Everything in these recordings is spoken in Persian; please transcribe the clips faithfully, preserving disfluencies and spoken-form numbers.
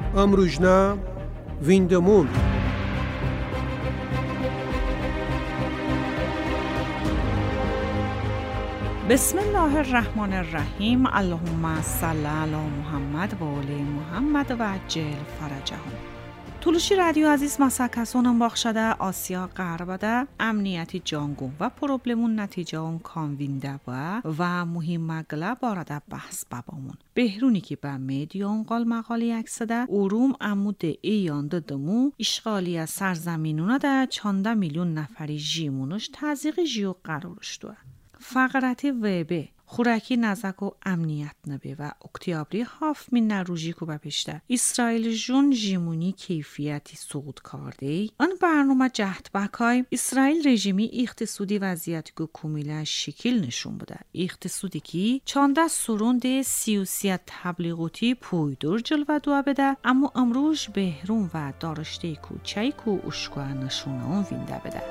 امروژنا ویندمون بسم الله الرحمن الرحیم. اللهم صل علی محمد و آل محمد و عجل فرجهم. Tulushi radio aziz masakasonan bakshada Asiya g'arbida amniyati jongun va problemun natijaun konvinda va va muhimmagla borada bahs babomun. Behruni ki ba medion qol maqali aksada urum amude eyonda damu ishg'oliya sarzaminuna da çanda milyon nafari jimunush taziqi jiyo qarorishdu. فقرتی وبه خورکی نزک و امنیت نبه و اکتیابری هاف من نروژی کو بپشته اسرائیل جون جیمونی کیفیتی سقوط کرده آن برنامه جهت بکای اسرائیل رژیمی اقتصادی وضعیت کو کمیلا شکل نشون بوده اقتصادی کی چانده سرونده سیاسی تبلیغاتی پویدور جلوه دو بده اما امروز بهرون و دارشته کو چای کو اشکو نشونه اون وینده بده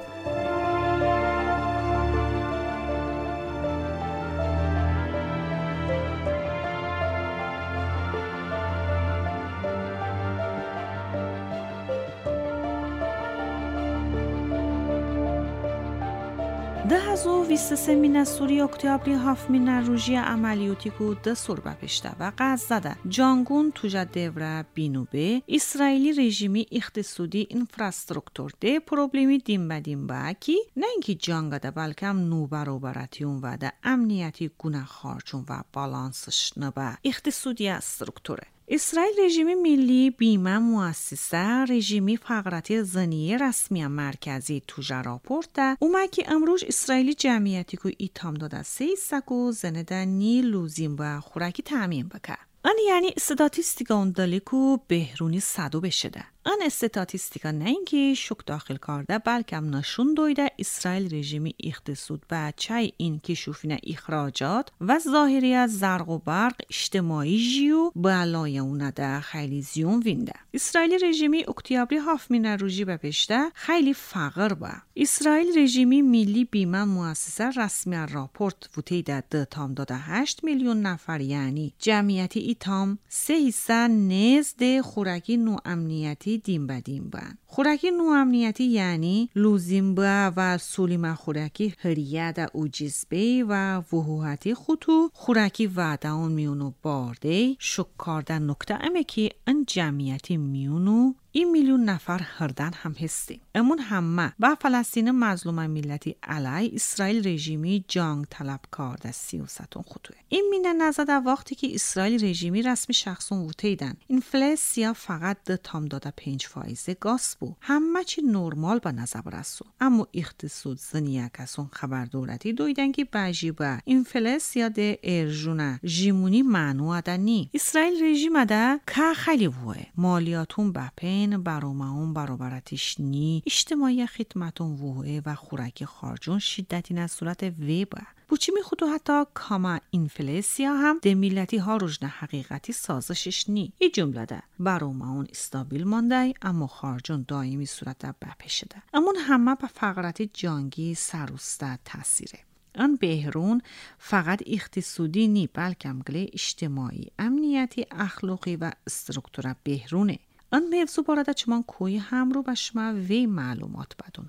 ده هزار و بیست و سه من سوری اکتبری هفت من روژی عملیاتی کو ده سور بپشته و غزه ده جانگون توجه دوره بینوبه اسرائیلی رژیمی اقتصادی انفراستراکتور ده پروبلمی دیم بدیم با کی نه اینکه جانگ ده بلکه هم نو برابرتیون و ده امنیتی گونه خارجون و بالانسش نبا اقتصادی استراکتوره اسرائیل رژیمی ملی بیمه مؤسسه رژیمی فقرتی زنیه رسمی مرکزی توجه راپورت ده اومه که امروز اسرائیلی جمعیتی که ایتام داده سه سکو زنده نی لوزیم و خورکی تامین بکه آن یعنی استاتیستیکا اون دلی که بهرونی صدو بشه ده آن استاتیستیکا نه اینکه شک داخل کرده بلکه هم نشون دویده اسرائیل رژیمی اقتصاد بچه این که شوفینه اخراجات و ظاهری از زرق و برق اجتماعی جیو بالای اونه ده خیلی زیون وینده اسرائیل رژیمی اکتیابری هفت من روژی بپشته خیلی فقر با اسرائیل رژیمی ملی بیمه مؤسسه رسمی راپورت وطی ده ده تام داده هشت میلیون نفر یعنی جمعیتی ایتام سه حصه نزد خورکی نو امنیتی دیم بدیم بان خورکی نو امنیتی یعنی لوزیمبا و سولیم خورکی هریه دا اوجیزبی و وحوحتی خطو خورکی وعده اون میونو بارده شکارده نکته امه که ان جمعیتی میونو این میلیون نفر هردن هم هستی امون همه با فلسطین مظلوم ملتی علی اسرائیل رژیمی جنگ طلب کرده سیاستون خطوه این مینه نزده وقتی که اسرائیل رژیمی رسمی شخصون وطیدن اینفلاسیا فقط ده تام داده پنج فایزه گاز بو همه چی نرمال به نظر برسو اما اقتصاد زنیه کسون خبر دولتی دویدن که بجی با اینفلاسیا ده ارجونه جیمونی معنوه ده نی اسرائیل رژیم ده که خیلی بوه مالیاتون بپن برامون برابرتش نی اجتماعی خدمتون وحوه و خورکی خارجون شدتی از صورت ویبه بوچی می خودو حتی کاما اینفلاسیا هم ده میلتی ها رجن حقیقتی سازشش نی ای جمله ده برامون استابیل مانده اما خارجون دائمی صورت ده بپشده امون همه به فقرت جانگی سروسته تاثیره آن بهرون فقط اقتصادی نی بلکه مگله اجتماعی امنیتی اخلاقی و استرکتور بهرونه آن موضوع بارده چمان کوی هم رو به شما وی معلومات بدونو.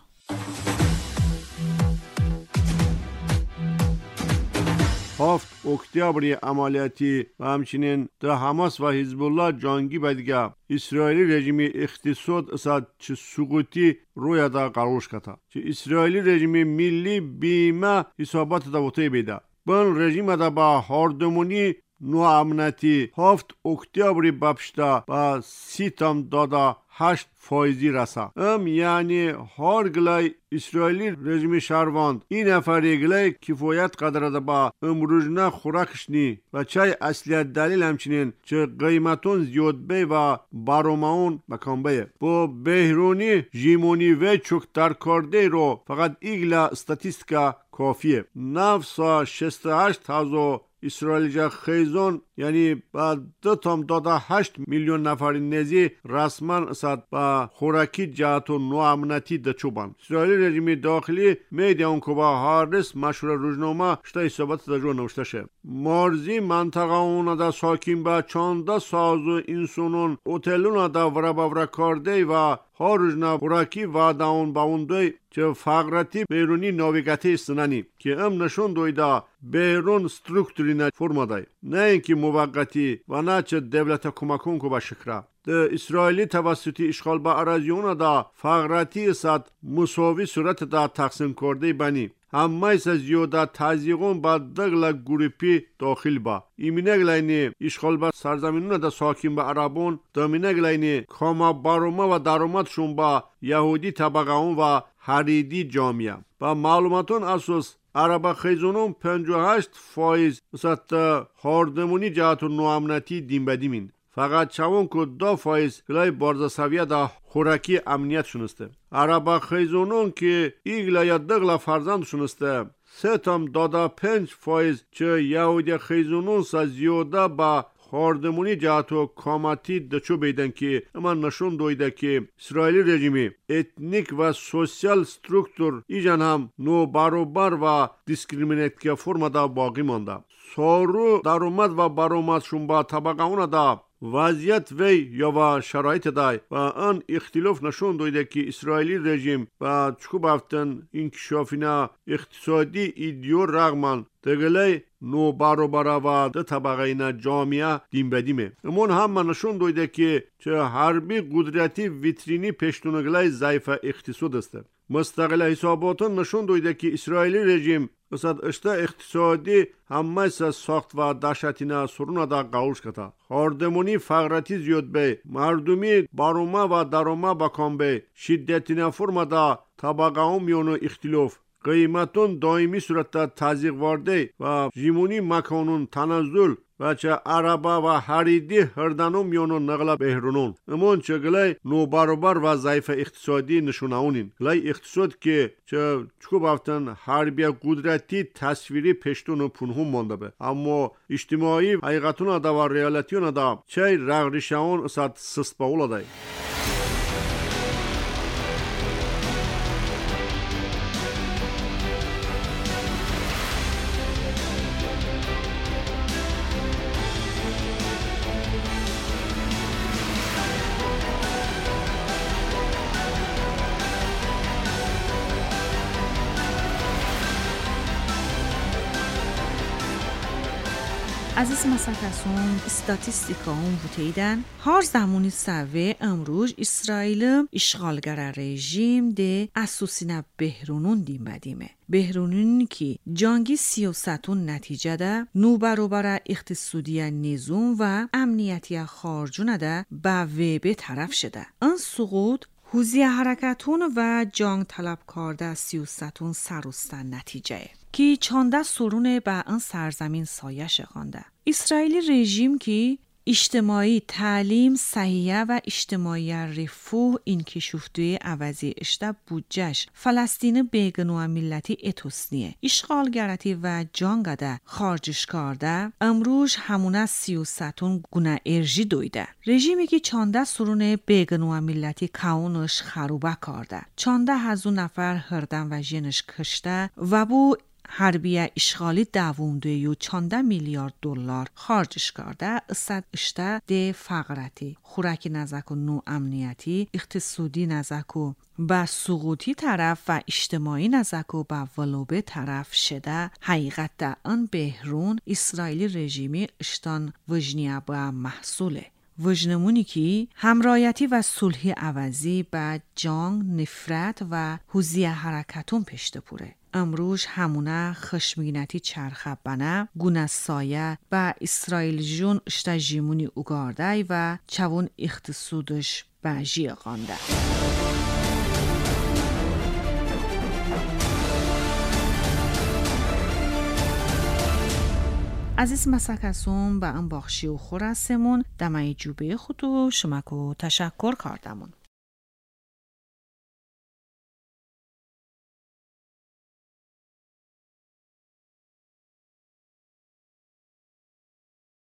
هفت اکتبری عملیاتی و همچنین ده حماس و حزب الله جنگی بدیگه اسرائیلی رژیمی اقتصاد اساد چه سقوطی روی دا قرارش کتا چه اسرائیلی رژیمی ملی بیمه حسابات دا وطی بیده بان رژیم دا با هاردمونی نو امنیتی هفت اکتبری بپشته با سی تام داده هشت فایزی رسا ام یعنی هر گلای اسرائیلی رژیم شهروند این نفری گلای کفایت قدر ده با امروزنه خوراکش نی و چای اصلیت دلیل همچنین چه قیمتون زیاد بی و باروماون بکن بی با بهرونی جیمونی و چکتر کرده رو فقط ایگلا استاتیستیکا کافیه نفس شست و هشت هزار اسرائیل جا خیزون یعنی با دو تام داده هشت میلیون نفر نزی رسما اساد با خوراکی جهت و نوامنتی دچوبان. اسرائیل رژیم داخلی میدیان که با هارس مشهور روزنامه شتا حسابات دجو نوشته شه. مرزی منطقه اونا دا ساکین با چانده سازو انسانون اوتلونا دا ورا باورا کرده و هاروجنا خوراکی و داون باوندوی چه فقرتی بیرونی ناویگاتی سنانی که ام نشون دویدا بیرون سترکتورینا فرما دای نه اینکه موقتی و نه چه دولت کمکون که با شکره ده اسرائیلی توسطی اشغال با اراضیون دا فقرتی صد مساوی صورت دا تقسیم کرده بانی همه ایسا زیاده تازیقون با دغل گروپی داخل با ایمینه گلینی اشغال با سرزمینون دا ساکن با عربون دامینه گلینی کاما باروما و دارومتشون با یهودی طبقهون و حریدی جامعه با معلوماتون اساس عرب خیزونون پنجاه و هشت فایز مثل هاردمونی جهت و نوامنتی دیم بدیمین فقط چون که دو فایز گلای بارزا سویه دا خوراکی امنیت شنسته عرب خیزونون که ایگلا یا دغلا فرزند شنسته سه تام دادا پنج فایز چه یهودی خیزونون سا زیاده با خاردمونی جهت و کاماتی دچو بیدن که اما نشون دویده که اسرائیلی رژیمی اتنیک و سوسیال سترکتور ایجان هم نو باروبر و دیسکریمینیت که فرما دا باقی مانده سارو دارومد و بارومد شون با طبقه اونا دا وضعیت وی یا و شرایط دای و آن اختلاف نشون دویده که اسرائیلی رژیم و چکو بافتن انکشافینا اقتصادی ایدیو رغمان دگلی نو باروبارا و ده طبقه اینا جامعه دیم بدیمه امون هم نشون دویده که چه حربی قدرتی ویترینی پشتونگلای ضعیف اقتصاد است مستقل حساباتون نشون دویده که اسرائیلی رژیم اصد اشتا اقتصادی همه ساخت و داشتینا سرون دا قاولش کتا خاردمونی فقرتی زیاد بی مردمی باروما و داروما بکام بی شدتینا فرما دا طبقه هم میونو اختلاف قیمتون دائمی صورت تازیق وارده و جیمونی مکانون تنزل و چه عربا و حریدی هردنو میونو نغلا بهرونون امون چه گلای نو باروبر و ضعیف اقتصادی نشوناونین گلای اقتصاد که چه چکو بافتن حربی قدرتی تصویری پشتون و پنهون مانده به اما اجتماعی حقیقتون دا و ریالتیون دا چه رغریشون اساد سست باولا دای عزیز مسکسون استاتیستیکا هم بوتیدن هر زمانی سوه امروز اسرائیل اشغالگر رژیم ده اسوسینا بهرونون دیم بدیمه بهرونون که جنگی سیاستون نتیجه ده نو برابر اقتصادی نظام و امنیتی خارجون ده با ویبه طرف شده ان سقوط حوزی حرکتون و جنگ طلب کرده سیاستون سرستن نتیجه که چانده سرون به این سرزمین سایه شخانده. اسرائیلی رژیم که اجتماعی تعلیم صحیحه و اجتماعی رفاه این که شفته عوضی اشته بودجش فلسطین بیگنوه ملتی اتوسنیه اشغالگرتی و جانگده خارجش کرده امروز همونه سیاستون گونه ارژی دویده رژیمی که چانده سرون بیگنوه ملتی کاونش خروبه کرده چانده هزو نفر هردن و جنش کشته و بو حربیه اشغالی دوونده و چانده میلیارد دلار خارجش کرده استاد اشته ده فقرتی خوراکی نزک و نو امنیتی اقتصادی نزک و با سقوطی طرف و اجتماعی نزک و با ولوبه طرف شده حقیقت ده ان بهرون اسرائیلی رژیمی اشتان وجنیه با محصوله وجنمونی که همرایتی و صلحی عوضی با جنگ نفرت و حوزی حرکتون پشت پوره امروز همونه خشمگینتی چرخه بنه گونه سایه با اسرائیل جون اشتا جیمونی اگارده و چون اقتصادش با جی غانده عزیز مسکسون با ان باخشی و خورسمون دمای جوبه خودو شمکو تشکر کردمون